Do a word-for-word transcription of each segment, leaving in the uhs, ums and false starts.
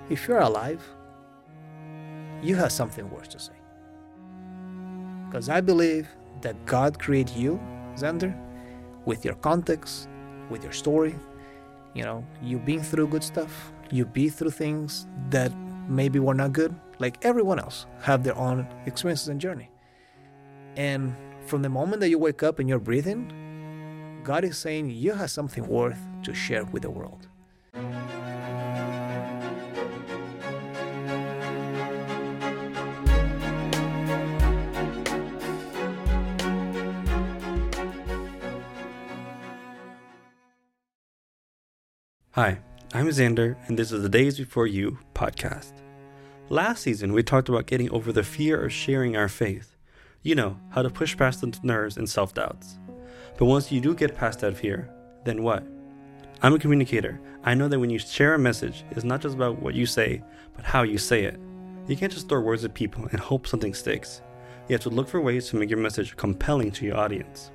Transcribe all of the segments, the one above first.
if you're alive, you have something worth to say. Because I believe that God created you, Xander, with your context, with your story. You know, you've been through good stuff. You've been through things that maybe were not good. Like everyone else have their own experiences and journey. And from the moment that you wake up and you're breathing, God is saying you have something worth to share with the world. Hi, I'm Xander, and this is the Days Before You podcast. Last season, we talked about getting over the fear of sharing our faith. You know, how to push past the nerves and self-doubts. But once you do get past that fear, then what? I'm a communicator. I know that when you share a message, it's not just about what you say, but how you say it. You can't just throw words at people and hope something sticks. You have to look for ways to make your message compelling to your audience.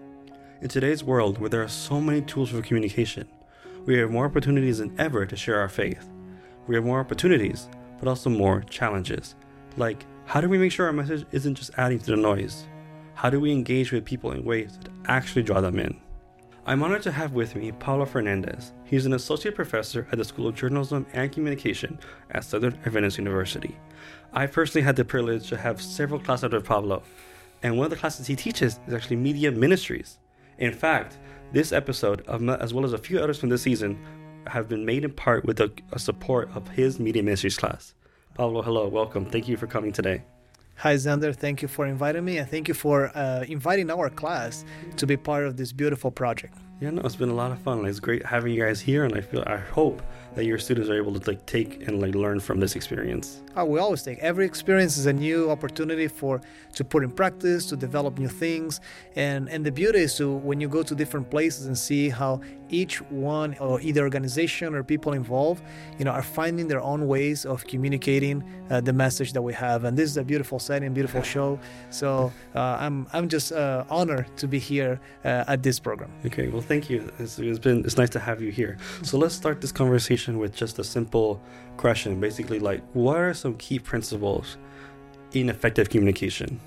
In today's world, where there are so many tools for communication, we have more opportunities than ever to share our faith. We have more opportunities, but also more challenges. Like, how do we make sure our message isn't just adding to the noise? How do we engage with people in ways that actually draw them in? I'm honored to have with me Pablo Fernandez. He's an associate professor at the School of Journalism and Communication at Southern Adventist University. I personally had the privilege to have several classes with Pablo, and one of the classes he teaches is actually media ministries. In fact, this episode, as well as a few others from this season, have been made in part with the support of his media ministries class. Pablo, hello, welcome. Thank you for coming today. Hi, Xander. Thank you for inviting me, and thank you for uh, inviting our class to be part of this beautiful project. Yeah, no, it's been a lot of fun. It's great having you guys here, and I feel, I hope that your students are able to like take and like learn from this experience. Oh, we always take every experience is a new opportunity for to put in practice, to develop new things, and and the beauty is to when you go to different places and see how each one or either organization or people involved, you know, are finding their own ways of communicating uh, the message that we have. And this is a beautiful setting, beautiful show. So uh, I'm I'm just uh, honored to be here uh, at this program. Okay, well, thank you. It's, it's been it's nice to have you here. So let's start this conversation with just a simple question. Basically, like, what are some key principles in effective communication?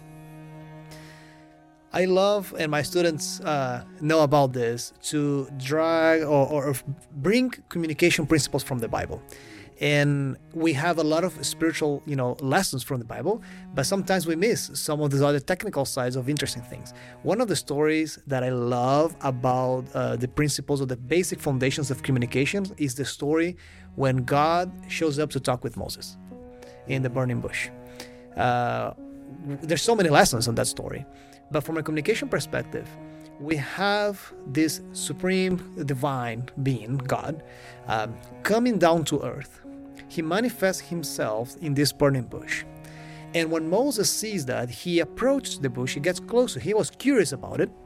I love, and my students uh, know about this, to drag or, or bring communication principles from the Bible. And we have a lot of spiritual, you know, lessons from the Bible, but sometimes we miss some of these other technical sides of interesting things. One of the stories that I love about uh, the principles of the basic foundations of communication is the story when God shows up to talk with Moses in the burning bush. Uh, there's so many lessons on that story, but from a communication perspective, we have this supreme divine being, God, um, coming down to earth. He manifests himself in this burning bush. And when Moses sees that, he approaches the bush, he gets closer. He was curious about it.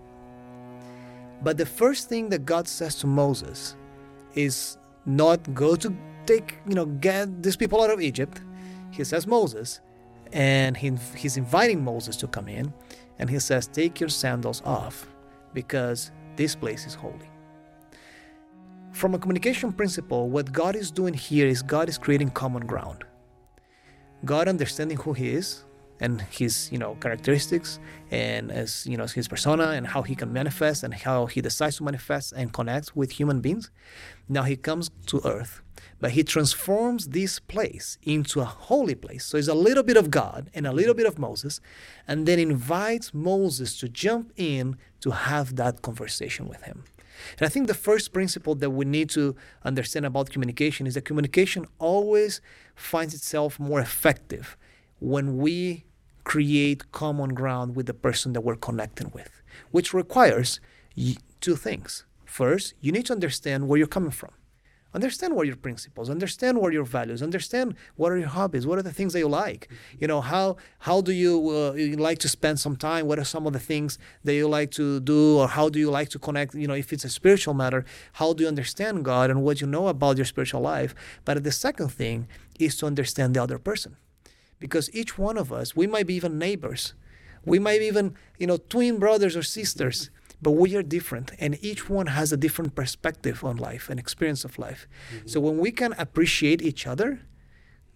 But the first thing that God says to Moses is not go to take, you know, get these people out of Egypt. He says Moses, and he, he's inviting Moses to come in. And he says, take your sandals off, because this place is holy. From a communication principle, what God is doing here is God is creating common ground. God understanding who he is and his, you know, characteristics and as, you know, his persona and how he can manifest and how he decides to manifest and connect with human beings. Now he comes to earth, but he transforms this place into a holy place. So it's a little bit of God and a little bit of Moses, and then invites Moses to jump in to have that conversation with him. And I think the first principle that we need to understand about communication is that communication always finds itself more effective when we create common ground with the person that we're connecting with, which requires two things. First, you need to understand where you're coming from. Understand what are your principles, understand what are your values, understand what are your hobbies, what are the things that you like. You know, how how do you, uh, you like to spend some time, what are some of the things that you like to do, or how do you like to connect, you know, if it's a spiritual matter, how do you understand God and what you know about your spiritual life. But the second thing is to understand the other person. Because each one of us, we might be even neighbors, we might be even, you know, twin brothers or sisters, but we are different, and each one has a different perspective on life and experience of life. Mm-hmm. So when we can appreciate each other,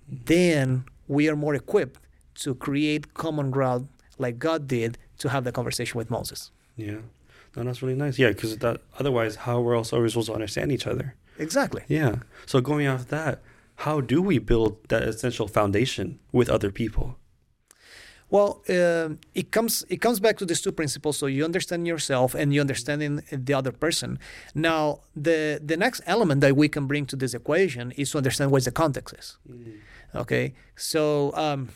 then we are more equipped to create common ground like God did to have the conversation with Moses. Yeah. No, that's really nice. Yeah, because that otherwise, how else are we supposed to understand each other? Exactly. Yeah. So going off that, how do we build that essential foundation with other people? Well, um it comes it comes back to these two principles. So you understand yourself and you understanding the other person. Now, the the next element that we can bring to this equation is to understand what the context is. Mm. Okay, so um,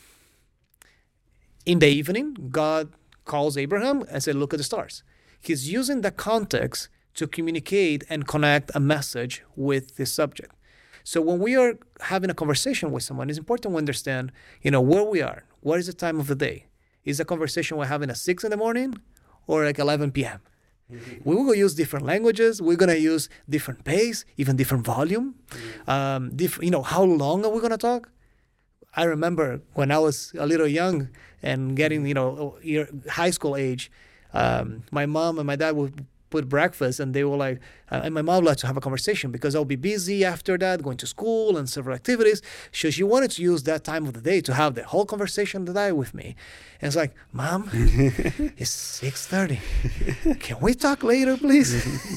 in the evening, God calls Abraham and said, "Look at the stars." He's using the context to communicate and connect a message with the subject. So when we are having a conversation with someone, it's important to understand, you know, where we are. What is the time of the day? Is the conversation we're having at six in the morning or like eleven p.m.? Mm-hmm. We will use different languages. We're going to use different pace, even different volume. Mm-hmm. Um, diff- you know, how long are we going to talk? I remember when I was a little young and getting, you know, high school age, um, my mom and my dad would put breakfast and they were like, uh, and my mom liked to have a conversation because I'll be busy after that, going to school and several activities. So she wanted to use that time of the day to have the whole conversation of the day with me. And it's like, Mom, it's six thirty. Can we talk later, please?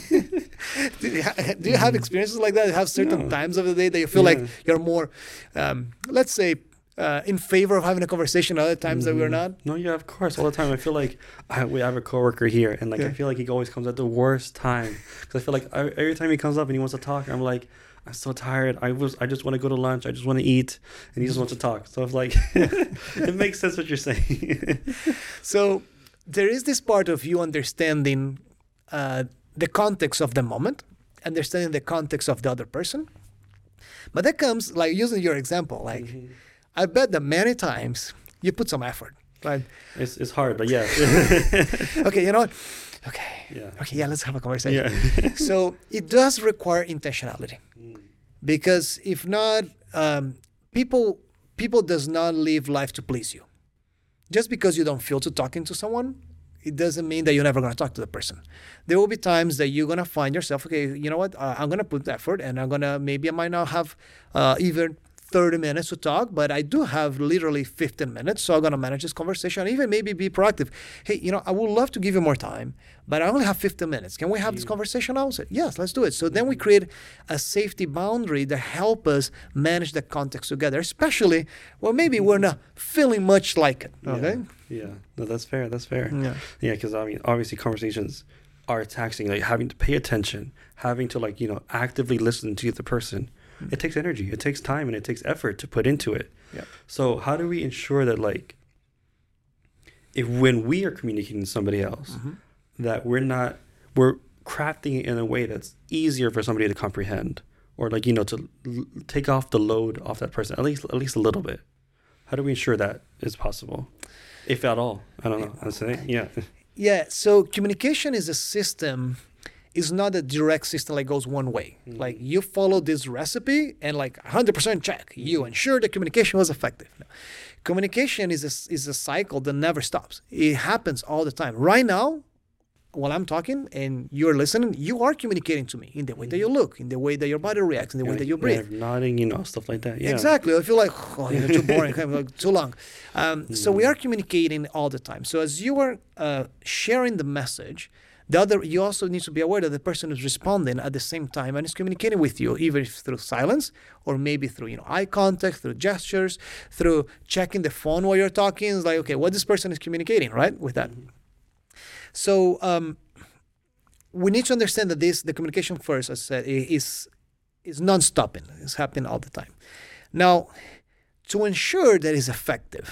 do, you ha- do you have experiences like that? You have certain No. times of the day that you feel Yeah. like you're more, um, let's say, Uh, in favor of having a conversation other times mm-hmm. that we're not? No, yeah, of course. All the time. I feel like I, we have a coworker here, and like Yeah. I feel like he always comes at the worst time because I feel like I, every time he comes up and he wants to talk, I'm like, I'm so tired. I was, I just want to go to lunch. I just want to eat, and he just wants to talk. So it's like, it makes sense what you're saying. So there is this part of you understanding uh, the context of the moment, understanding the context of the other person, but that comes like using your example, like. Mm-hmm. I bet that many times you put some effort, right? It's it's hard, but yeah. Okay, you know what? Okay. Yeah. Okay, yeah, let's have a conversation. Yeah. So it does require intentionality. Mm. Because if not, um, people people does not live life to please you. Just because you don't feel to talking to someone, it doesn't mean that you're never going to talk to the person. There will be times that you're going to find yourself, okay, you know what? Uh, I'm going to put effort and I'm going to, maybe I might not have uh, even thirty minutes to talk, but I do have literally fifteen minutes, so I'm going to manage this conversation, even maybe be proactive. Hey, you know, I would love to give you more time, but I only have fifteen minutes. Can we have this conversation now? Say, yes, let's do it. So then we create a safety boundary that help us manage the context together, especially when maybe we're not feeling much like it, okay? Yeah, yeah. No, that's fair, that's fair. Yeah. Yeah, because I mean, obviously conversations are taxing, like having to pay attention, having to like, you know, actively listen to the person. It takes energy, it takes time, and it takes effort to put into it. Yeah. So how do we ensure that, like, if when we are communicating to somebody else, mm-hmm. that we're not, we're crafting it in a way that's easier for somebody to comprehend, or like, you know, to l- take off the load off that person, at least, at least a little bit. How do we ensure that is possible, if at all? I don't know. I'd say, yeah. Yeah. So communication is a system. It's not a direct system like goes one way. Mm-hmm. Like you follow this recipe and like one hundred percent check. Mm-hmm. You ensure the communication was effective. No. Communication is a, is a cycle that never stops. It happens all the time. Right now, while I'm talking and you're listening, you are communicating to me in the way that you look, in the way that your body reacts, in the yeah, way that you breathe. Yeah, nodding, you know, stuff like that. Yeah. Exactly. I feel like, oh, you're too boring, too long. Um, mm-hmm. So we are communicating all the time. So as you are uh, sharing the message, the other, you also need to be aware that the person is responding at the same time and is communicating with you, either through silence or maybe through, you know, eye contact, through gestures, through checking the phone while you're talking. It's like, okay, what this person is communicating, right, with that. Mm-hmm. So um, we need to understand that this, the communication first, as I said, is is non-stopping. It's happening all the time. Now, to ensure that it's effective,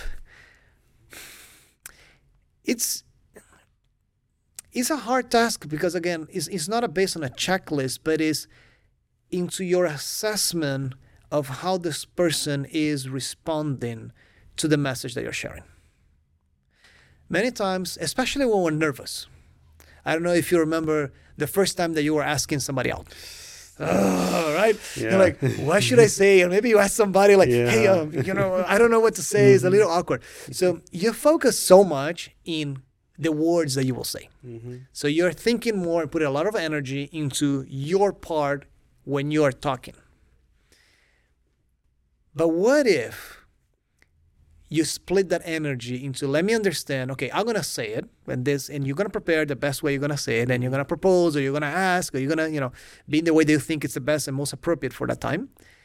it's It's a hard task because, again, it's, it's not a based on a checklist, but it's into your assessment of how this person is responding to the message that you're sharing. Many times, especially when we're nervous. I don't know if you remember the first time that you were asking somebody out. Oh, right? Yeah. You're like, what should I say? Or maybe you ask somebody like, yeah. hey, um, you know, I don't know what to say. Mm-hmm. It's a little awkward. So you focus so much in the words that you will say. Mm-hmm. So you're thinking more and putting a lot of energy into your part when you're talking. But what if you split that energy into, let me understand, okay, I'm going to say it, and this, and you're going to prepare the best way you're going to say it, and you're going to propose, or you're going to ask, or you're going to, you know, be in the way that you think it's the best and most appropriate for that time.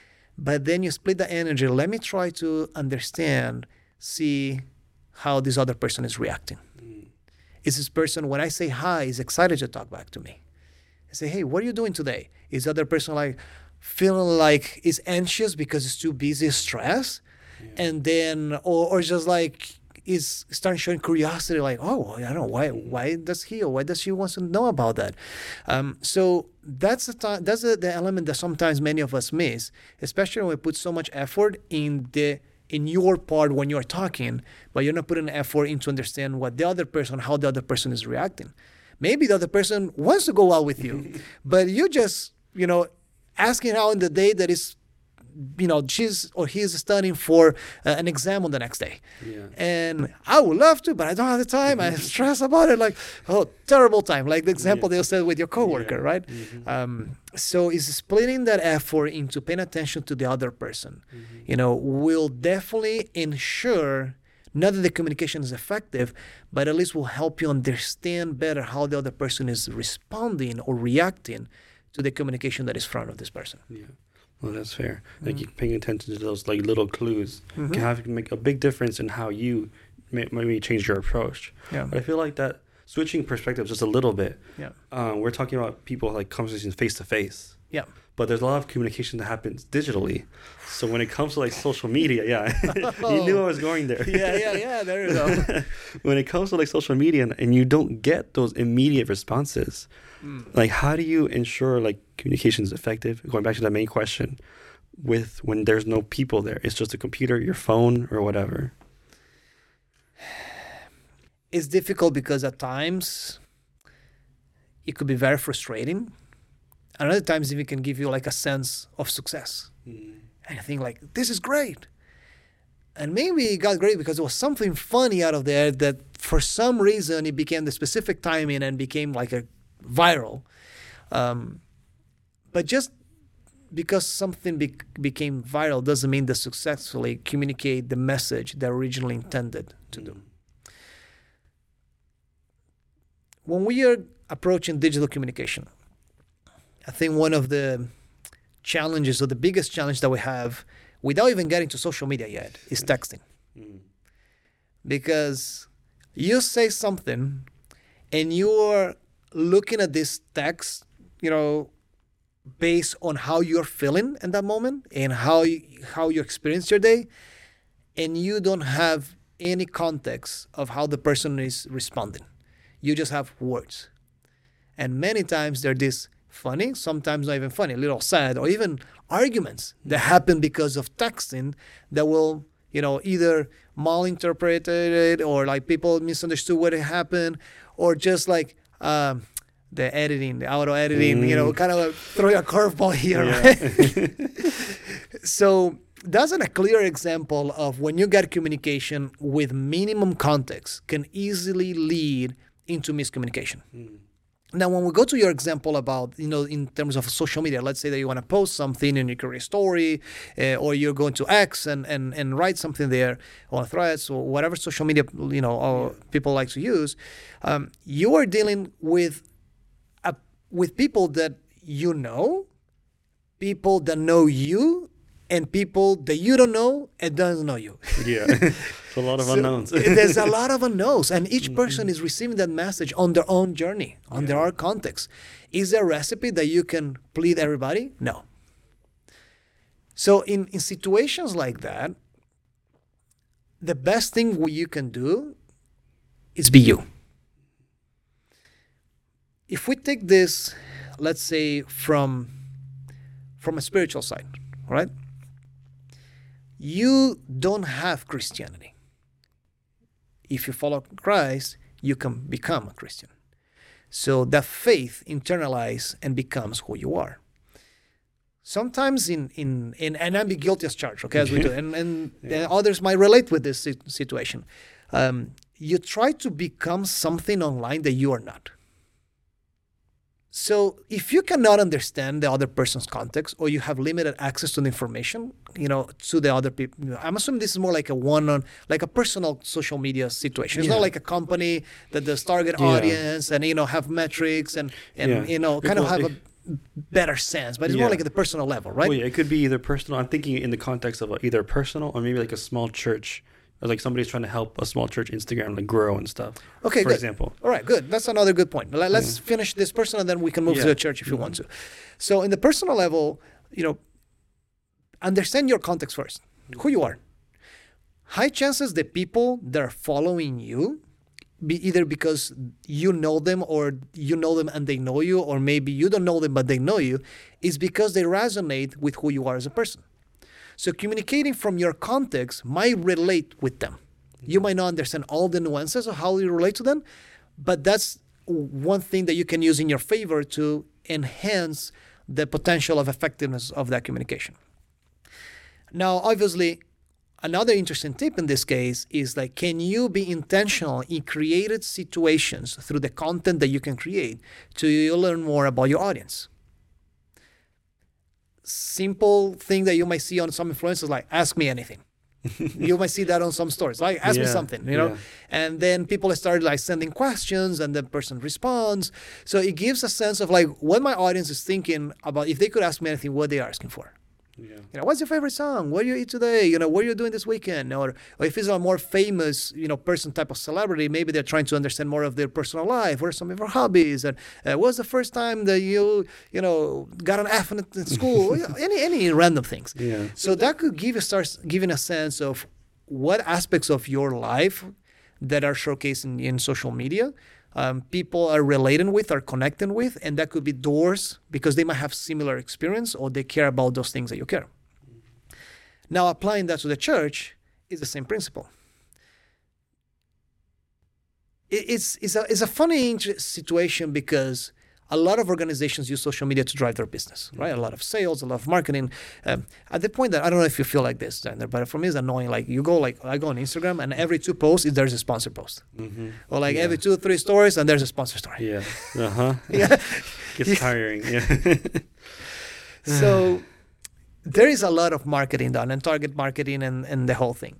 But then you split the energy. Let me try to understand, see how this other person is reacting. Mm. Is this person, when I say hi, is excited to talk back to me? I say, hey, what are you doing today? Is the other person like feeling like is anxious because it's too busy, stressed? Yeah. And then, or, or just like is starting showing curiosity, like, oh, I don't know, why why does he or why does she want to know about that? Um, so that's the time, that's the, the element that sometimes many of us miss, especially when we put so much effort in the in your part when you're talking, but you're not putting effort into understand what the other person, how the other person is reacting. Maybe the other person wants to go out with you, but you just, you know, asking out on the day that is, you know, she's or he's studying for uh, an exam on the next day. Yeah. And I would love to, but I don't have the time. I stress about it. Like, oh, terrible time. Like the example yeah. they said with your coworker, yeah. right? Mm-hmm. Um, so is splitting that effort into paying attention to the other person, mm-hmm. you know, will definitely ensure not that the communication is effective, but at least will help you understand better how the other person is responding or reacting to the communication that is in front of this person. Yeah. Well, that's fair. Like, mm-hmm. paying attention to those like little clues mm-hmm. can have make a big difference in how you may, maybe change your approach. Yeah. But I feel like that switching perspectives just a little bit. Yeah. Um, we're talking about people like conversations face to face. Yeah. But there's a lot of communication that happens digitally. So when it comes to like social media, yeah, oh. you knew I was going there. yeah, yeah, yeah. There you go. When it comes to like social media and, and you don't get those immediate responses, mm. like how do you ensure like communication is effective? Going back to that main question, with when there's no people there, it's just a computer, your phone, or whatever. It's difficult because at times it could be very frustrating. And other times it can give you like a sense of success. Mm. And I think like, this is great. And maybe it got great because there was something funny out of there that for some reason it became the specific timing and became like a viral. Um, but just because something be- became viral doesn't mean that successfully communicate the message they originally intended to mm. do. When we are approaching digital communication, I think one of the challenges, or the biggest challenge that we have, without even getting to social media yet, is texting. Mm. Because you say something and you're looking at this text, you know, based on how you're feeling in that moment and how you, how you experience your day, and you don't have any context of how the person is responding. You just have words. And many times they're this funny, sometimes not even funny, a little sad, or even arguments that happen because of texting that will, you know, either malinterpret it or like people misunderstood what had happened, or just like um, the editing, the auto editing, mm. you know, kind of throw a curveball here. Yeah. Right? So that's a clear example of when you get communication with minimum context can easily lead into miscommunication. Mm. Now, when we go to your example about, you know, in terms of social media, let's say that you want to post something in your career story, uh, or you're going to X and, and, and write something there, or Threads, or whatever social media, you know, or yeah. people like to use, um, you are dealing with a, with people that you know, people that know you, and people that you don't know and doesn't know you. Yeah, it's a lot of so unknowns. There's a lot of unknowns, and each person is receiving that message on their own journey, on yeah. their own context. Is there a recipe that you can please everybody? No. So in, in situations like that, the best thing you can do is be you. If we take this, let's say, from, from a spiritual side, right? You don't have Christianity. If you follow Christ, you can become a Christian. So that faith internalizes and becomes who you are. Sometimes in, in, in and I'm guilty as charged, okay, as we do, and, and yeah. others might relate with this situation. Um, you try to become something online that you are not. So if you cannot understand the other person's context, or you have limited access to the information, you know, to the other people, you know, I'm assuming this is more like a one-on, like a personal social media situation. It's Yeah. not like a company that does target Yeah. audience and, you know, have metrics and, and Yeah. you know, kind of Well, have it- a better sense. But it's Yeah. more like at the personal level, right? Well, yeah, it could be either personal. I'm thinking in the context of a, either personal or maybe like a small church, or like somebody's trying to help a small church Instagram like grow and stuff. Okay, for good. example. All right, good. That's another good point. Let- Let's finish this person, and then we can move to Yeah. the church if you want to. So, in the personal level, you know, understand your context first, who you are. High chances the people that are following you, be either because you know them, or you know them and they know you, or maybe you don't know them but they know you, is because they resonate with who you are as a person. So communicating from your context might relate with them. You might not understand all the nuances of how you relate to them, but that's one thing that you can use in your favor to enhance the potential of effectiveness of that communication. Now, obviously, another interesting tip in this case is like, can you be intentional in created situations through the content that you can create to learn more about your audience? Simple thing that you might see on some influencers, like ask me anything. You might see that on some stories, like ask me Yeah, something, you know. yeah. And then people start like sending questions, and the person responds. So it gives a sense of like what my audience is thinking about. If they could ask me anything, what they're asking for. Yeah. You know, what's your favorite song? What do you eat today? You know, what are you doing this weekend? Or, or if it's a more famous, you know, person type of celebrity, maybe they're trying to understand more of their personal life. What are some of your hobbies? And uh, what's the first time that you, you know, got an F in in school? You know, any any random things. Yeah. So that could give you starts giving a sense of what aspects of your life that are showcased in, in social media. Um, people are relating with, are connecting with, and that could be doors because they might have similar experience or they care about those things that you care. Now, applying that to the church is the same principle. It, it's, it's, a, it's a funny inter- situation because a lot of organizations use social media to drive their business, right? A lot of sales, a lot of marketing. Um, at the point that, I don't know if you feel like this, Xander, but for me it's annoying. Like you go, like I go on Instagram and every two posts, there's a sponsor post. Mm-hmm. Or like Yeah. every two or three stories and there's a sponsor story. Yeah. Uh huh. Yeah. Gets tiring. Yeah. So there is a lot of marketing done and target marketing and, and the whole thing.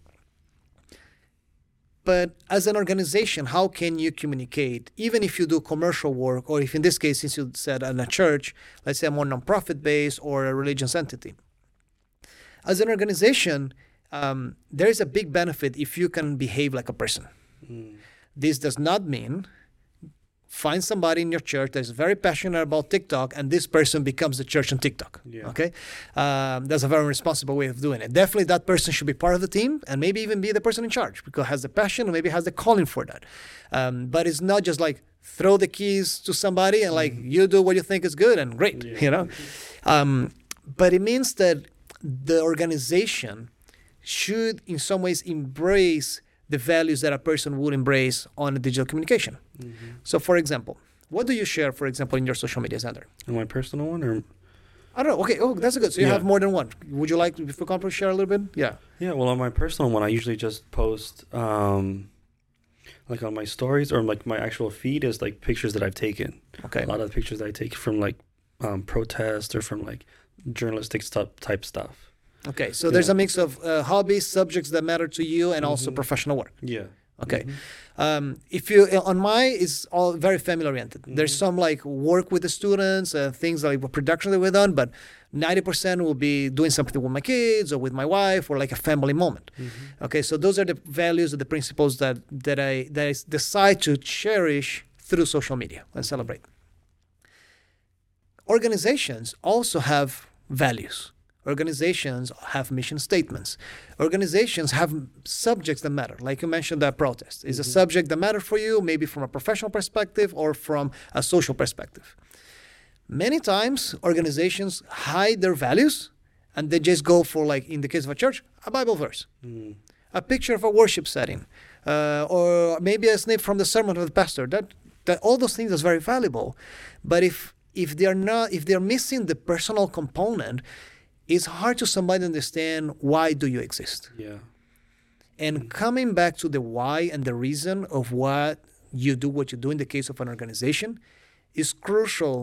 But as an organization, how can you communicate, even if you do commercial work, or if in this case, since you said in a church, let's say a more nonprofit based or a religious entity. As an organization, um, there is a big benefit if you can behave like a person. Mm. This does not mean find somebody in your church that is very passionate about TikTok and this person becomes the church on TikTok. Yeah. Okay? Um, that's a very responsible way of doing it. Definitely that person should be part of the team and maybe even be the person in charge because has the passion or maybe has the calling for that. Um, but it's not just like throw the keys to somebody and like Mm-hmm. you do what you think is good and great, Yeah. you know? Um, but it means that the organization should in some ways embrace the values that a person would embrace on digital communication. Mm-hmm. So, for example, what do you share, for example, in your social media, Xander? And my personal one, or I don't know. Okay, oh, that's good. So you Yeah. have more than one. Would you like to, if you can share a little bit? Yeah. yeah, well, on my personal one, I usually just post, um, like on my stories or like my actual feed is like pictures that I've taken. Okay. A lot of the pictures that I take from like um, protests or from like journalistic stuff type stuff. Okay. So there's Yeah. a mix of uh, hobbies, subjects that matter to you, and also Mhm. professional work. Yeah. Okay. Mhm. Um, if you on my is all very family oriented. There's Mhm. some like work with the students, uh, things like production that we've done, but ninety percent will be doing something with my kids or with my wife or like a family moment. Mhm. Okay, so those are the values and the principles that that I that I decide to cherish through social media and celebrate. Organizations also have values. Organizations have mission statements. Organizations have subjects that matter. Like you mentioned, that protest is a Mhm. subject that matters for you, maybe from a professional perspective or from a social perspective. Many times, organizations hide their values and they just go for, like in the case of a church, a Bible verse, Mm. a picture of a worship setting, uh, or maybe a snip from the sermon of the pastor. That that all those things is very valuable. But if if they are not, if they're missing the personal component, it's hard to somebody understand why do you exist. Yeah. And coming back to the why and the reason of what you do what you do in the case of an organization is crucial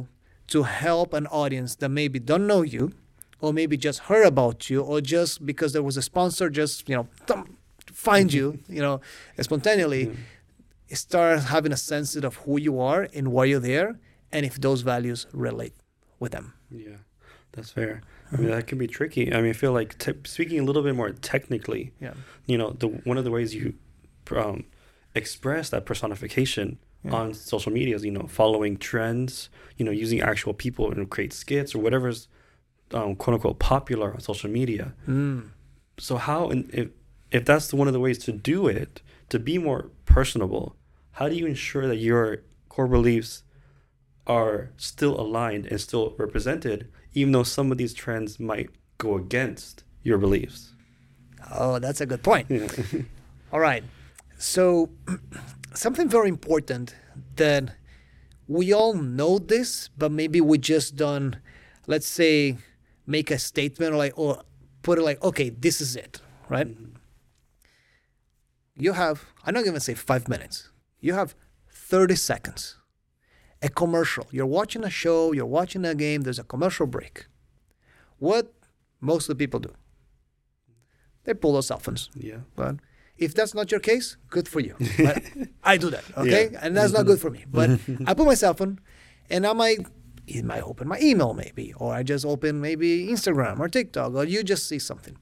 to help an audience that maybe don't know you, or maybe just heard about you, or just because there was a sponsor, just, you know, thump, find you, you know, spontaneously, mm. start having a sense of who you are and why you're there, and if those values relate with them. Yeah, that's fair. I mean, that can be tricky. I mean, I feel like te- speaking a little bit more technically, yeah. you know, the one of the ways you um, express that personification yeah. on social media is, you know, following trends, you know, using actual people and create skits or whatever's um, quote unquote popular on social media. Mm. So how, and if, if that's one of the ways to do it, to be more personable, how do you ensure that your core beliefs are still aligned and still represented, even though some of these trends might go against your beliefs? Oh, that's a good point. Yeah. All right. So something very important that we all know this, but maybe we just don't, let's say, make a statement or like, or put it like, okay, this is it, right? Mm-hmm. You have, I'm not going to say five minutes. You have thirty seconds. A commercial. You're watching a show, you're watching a game, there's a commercial break. What most of the people do? They pull their cell phones. Yeah. But if that's not your case, good for you. I do that, okay? Yeah. And that's not good for me. But I put my cell phone, and I might, it might open my email maybe, or I just open maybe Instagram or TikTok, or you just see something.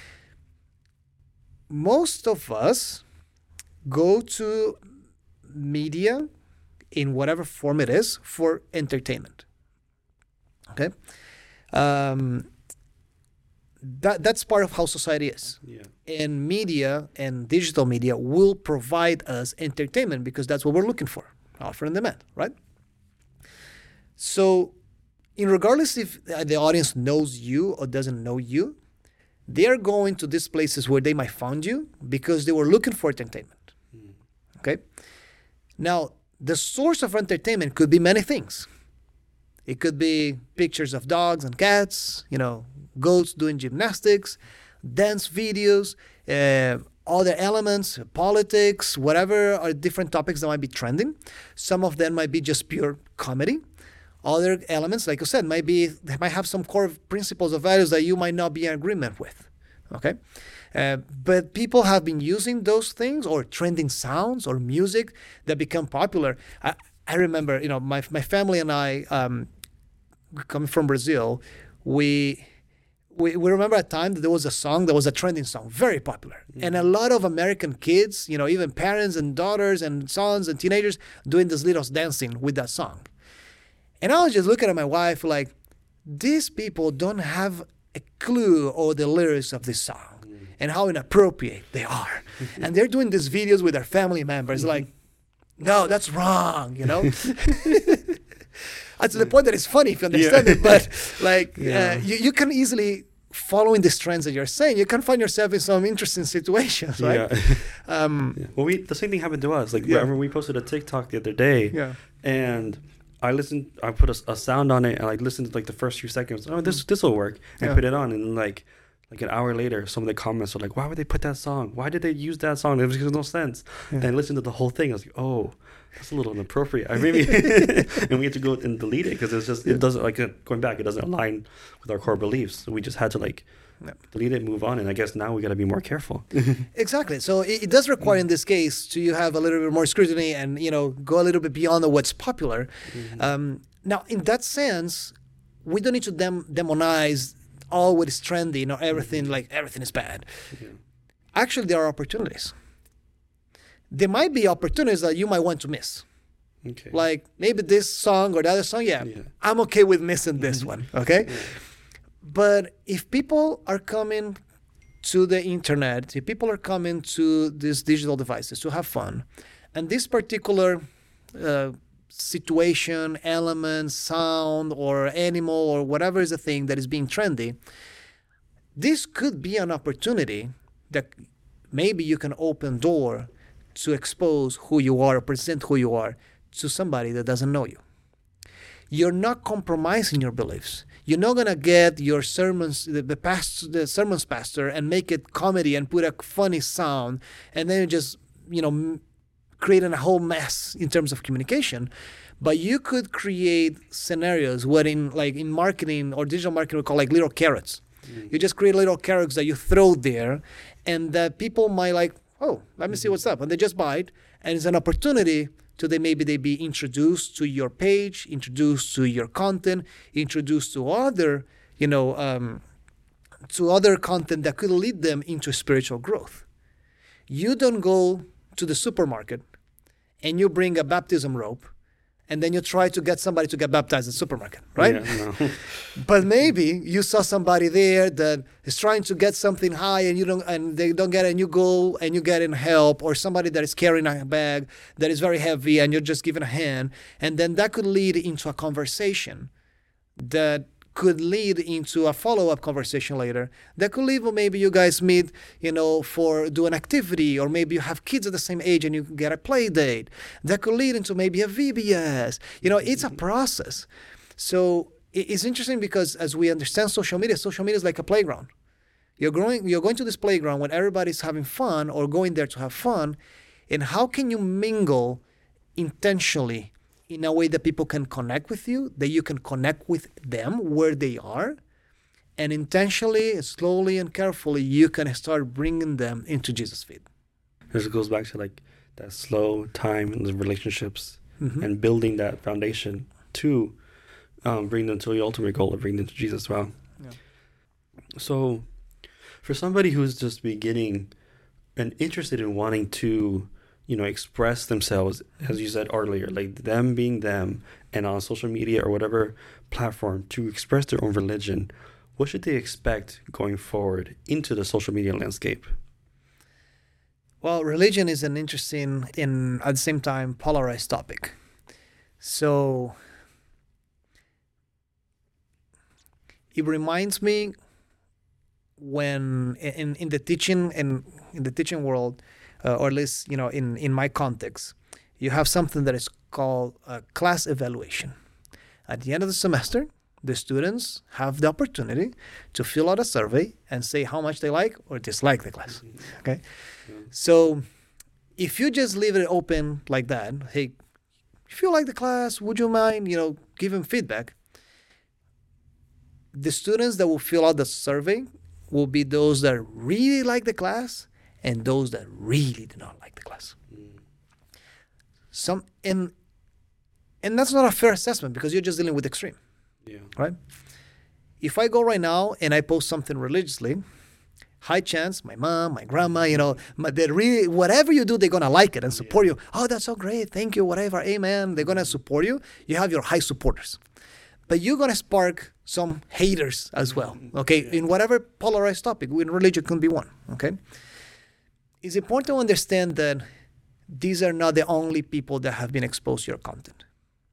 Most of us go to media in whatever form it is for entertainment. Okay? Um, that that's part of how society is. Yeah. And media and digital media will provide us entertainment because that's what we're looking for, offer and demand, right? So, in regardless if the audience knows you or doesn't know you, they're going to these places where they might find you because they were looking for entertainment. Mm. Okay? Now, the source of entertainment could be many things. It could be pictures of dogs and cats, you know, goats doing gymnastics, dance videos, uh, other elements, politics, whatever are different topics that might be trending. Some of them might be just pure comedy. Other elements, like I said, might be they might have some core principles or values that you might not be in agreement with. Okay? Uh, but people have been using those things or trending sounds or music that become popular. I, I remember, you know, my my family and I, um, coming from Brazil, we, we we remember a time that there was a song that was a trending song, very popular. Mm-hmm. And a lot of American kids, you know, even parents and daughters and sons and teenagers doing this little dancing with that song. And I was just looking at my wife like, these people don't have a clue or the lyrics of this song and how inappropriate they are. And they're doing these videos with their family members like, no, that's wrong, you know? To the point that it's funny if you understand yeah. it, but like yeah. uh, you, you can easily, following these trends that you're saying, you can find yourself in some interesting situations, right? Yeah. Um, yeah. Well, we the same thing happened to us. Like, yeah. remember we posted a TikTok the other day, yeah. and I listened, I put a, a sound on it and like listened to like the first few seconds. Oh, this this will work. And yeah. I put it on, and like like an hour later, some of the comments were like, "Why would they put that song? Why did they use that song? It makes no sense." Yeah. And I listened to the whole thing. I was like, "Oh, that's a little inappropriate." I maybe and we had to go and delete it because it's just yeah. it doesn't like going back. It doesn't align with our core beliefs. So we just had to like yeah. delete it, move on. And I guess now we got to be more careful. Exactly. So it, it does require in this case to you have a little bit more scrutiny and you know go a little bit beyond what's popular. Mm-hmm. Um, now, in that sense, we don't need to dem- demonize all what is trendy or everything, like everything is bad. Yeah. Actually, there are opportunities. There might be opportunities that you might want to miss. Okay. Like maybe this song or the other song, yeah, yeah. I'm okay with missing this one, okay? Yeah. But if people are coming to the internet, if people are coming to these digital devices to have fun, and this particular uh, situation, element, sound, or animal, or whatever is the thing that is being trendy, this could be an opportunity that maybe you can open door to expose who you are, or present who you are to somebody that doesn't know you. You're not compromising your beliefs. You're not gonna get your sermons, the, the past, the sermons pastor, and make it comedy and put a funny sound, and then just you know. M- creating a whole mess in terms of communication. But you could create scenarios where in like in marketing or digital marketing we call like little carrots. Mm. You just create little carrots that you throw there, and that people might like, oh, let me see what's up, and they just buy it, and it's an opportunity to they maybe they be introduced to your page, introduced to your content, introduced to other, you know, um, to other content that could lead them into spiritual growth. You don't go to the supermarket and you bring a baptism rope and then you try to get somebody to get baptized at the supermarket, right? Yeah, no. But maybe you saw somebody there that is trying to get something high and you don't, and they don't get it, and you go and you get in help, or somebody that is carrying a bag that is very heavy and you're just giving a hand, and then that could lead into a conversation that could lead into a follow-up conversation later. That could lead, well, maybe you guys meet, you know, for do an activity, or maybe you have kids at the same age and you get a play date. That could lead into maybe a V B S. You know, it's a process. So it's interesting because as we understand social media, social media is like a playground. You're growing, you're going to this playground when everybody's having fun or going there to have fun, and how can you mingle intentionally in a way that people can connect with you, that you can connect with them where they are, and intentionally, slowly and carefully, you can start bringing them into Jesus' feet. This goes back to like that slow time in the relationships, mm-hmm. and building that foundation to um, bring them to the ultimate goal of bringing them to Jesus. Wow. Yeah. So for somebody who's just beginning and interested in wanting to, you know, express themselves, as you said earlier, like them being them, and on social media or whatever platform to express their own religion, what should they expect going forward into the social media landscape? Well, religion is an interesting and at the same time polarized topic. So it reminds me when in, in the teaching and in the teaching world, Uh, or at least, you know, in, in my context, you have something that is called a class evaluation. At the end of the semester, the students have the opportunity to fill out a survey and say how much they like or dislike the class. Okay? Mm-hmm. So if you just leave it open like that, hey, if you like the class, would you mind, you know, giving feedback? The students that will fill out the survey will be those that really like the class and those that really do not like the class. Mm. Some and and that's not a fair assessment because you're just dealing with extreme. Yeah. Right? If I go right now and I post something religiously, high chance my mom, my grandma, you know, my, they really, whatever you do, they're gonna like it and support yeah. you. Oh, that's so great. Thank you. Whatever. Amen. They're gonna support you. You have your high supporters. But you're going to spark some haters as well. Okay? Yeah. In whatever polarized topic, in religion can be one. Okay? It's important to understand that these are not the only people that have been exposed to your content.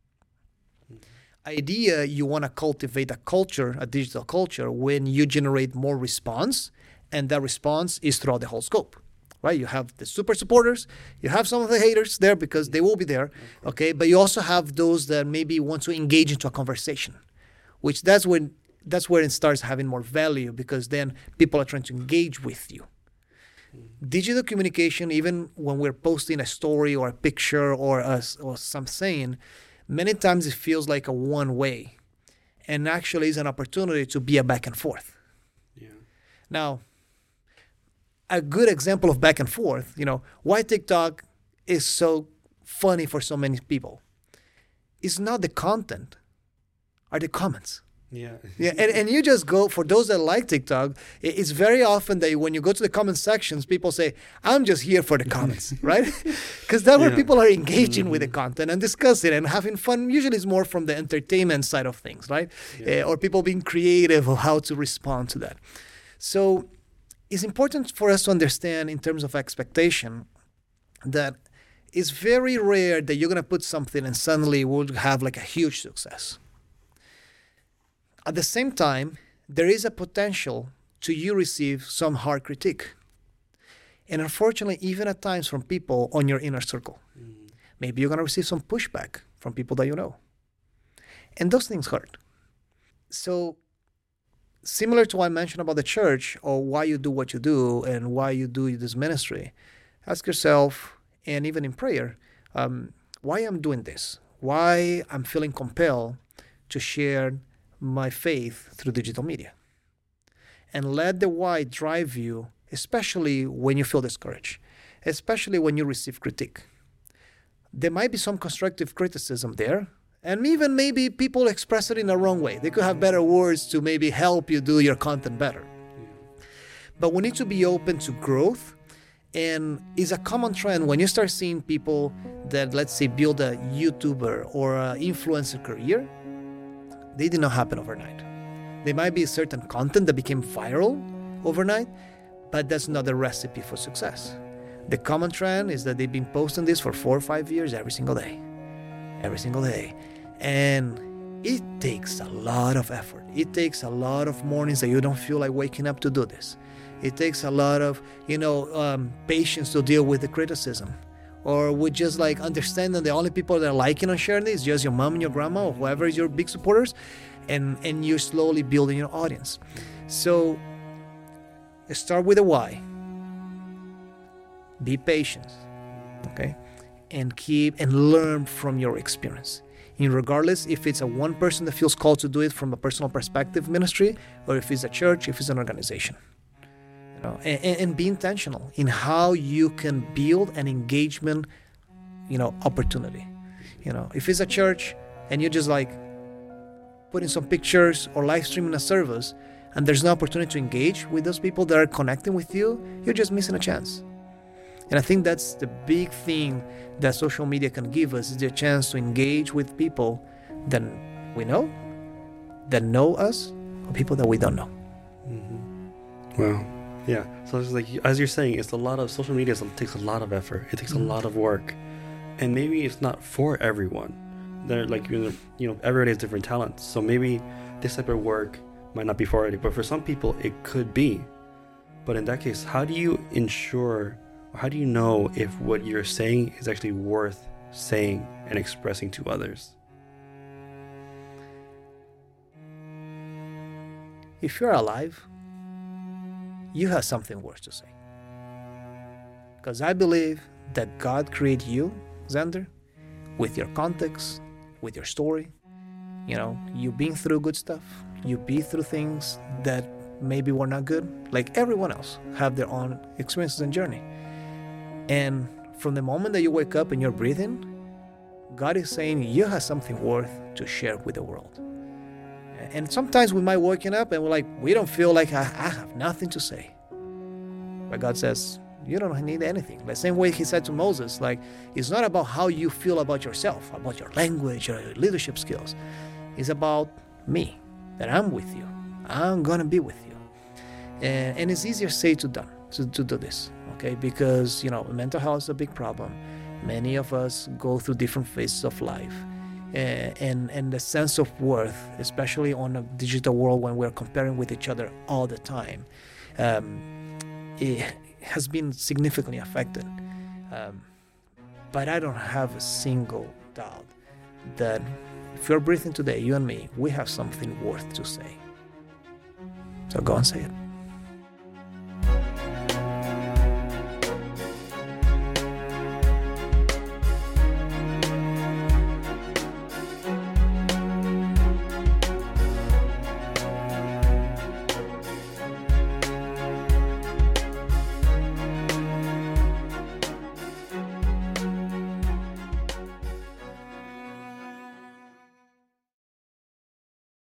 Idea, you want to cultivate a culture, a digital culture, when you generate more response, and that response is throughout the whole scope, right? You have the super supporters, you have some of the haters there because they will be there, okay? But you also have those that maybe want to engage into a conversation, which that's when that's where it starts having more value because then people are trying to engage with you. Digital communication, even when we're posting a story or a picture or a, or some saying, many times it feels like a one way, and actually is an opportunity to be a back and forth. Yeah. Now, a good example of back and forth, you know, why TikTok is so funny for so many people. It's not the content, are the comments. Yeah. yeah, and, and you just go, for those that like TikTok, it's very often that when you go to the comment sections, people say, I'm just here for the comments, right? Because that's where yeah. people are engaging mm-hmm. with the content and discussing and having fun. Usually it's more from the entertainment side of things, right? Yeah. Uh, or people being creative of how to respond to that. So it's important for us to understand in terms of expectation that it's very rare that you're going to put something and suddenly we'll have like a huge success. At the same time, there is a potential to you receive some hard critique. And unfortunately, even at times from people on your inner circle. Mm. Maybe you're going to receive some pushback from people that you know. And those things hurt. So similar to what I mentioned about the church or why you do what you do and why you do this ministry, ask yourself, and even in prayer, um, why I'm doing this, why I'm feeling compelled to share my faith through digital media. And let the why drive you, especially when you feel discouraged, especially when you receive critique. There might be some constructive criticism there, and even maybe people express it in the wrong way. They could have better words to maybe help you do your content better. But we need to be open to growth. And it's a common trend when you start seeing people that, let's say, build a YouTuber or an influencer career, they did not happen overnight. There might be certain content that became viral overnight, but that's not the recipe for success. The common trend is that they've been posting this for four or five years every single day. Every single day. And it takes a lot of effort. It takes a lot of mornings that you don't feel like waking up to do this. It takes a lot of, you know, um, patience to deal with the criticism. Or with just like understanding the only people that are liking and sharing this is just your mom and your grandma or whoever is your big supporters. And, and you're slowly building your audience. So start with a why. Be patient, okay? And keep and learn from your experience. And regardless if it's a one person that feels called to do it from a personal perspective ministry, or if it's a church, if it's an organization. You know, and, and be intentional in how you can build an engagement, you know, opportunity. You know, if it's a church and you're just like putting some pictures or live streaming a service, and there's no opportunity to engage with those people that are connecting with you, you're just missing a chance. And I think that's the big thing that social media can give us, is the chance to engage with people that we know, that know us, or people that we don't know. Mm-hmm. Wow. Yeah. So it's like, as you're saying, it's a lot of social media. It takes a lot of effort. It takes mm-hmm. a lot of work, and maybe it's not for everyone. They're like, you know, you know, everybody has different talents. So maybe this type of work might not be for everybody, but for some people it could be. But in that case, how do you ensure, or how do you know if what you're saying is actually worth saying and expressing to others? If you're alive, you have something worth to say. Because I believe that God created you, Xander, with your context, with your story. You know, you've been through good stuff. You've been through things that maybe were not good. Like everyone else have their own experiences and journey. And from the moment that you wake up and you're breathing, God is saying you have something worth to share with the world. And sometimes we might waking up and we're like, we don't feel like I, I have nothing to say. But God says, you don't need anything. The same way he said to Moses, like, it's not about how you feel about yourself, about your language or your leadership skills. It's about me, that I'm with you. I'm going to be with you. And, and it's easier said to done to, to do this, okay? Because, you know, mental health is a big problem. Many of us go through different phases of life. Uh, and, and the sense of worth, especially on a digital world when we're comparing with each other all the time, um, it has been significantly affected. Um, but I don't have a single doubt that if you're breathing today, you and me, we have something worth to say. So go and say it.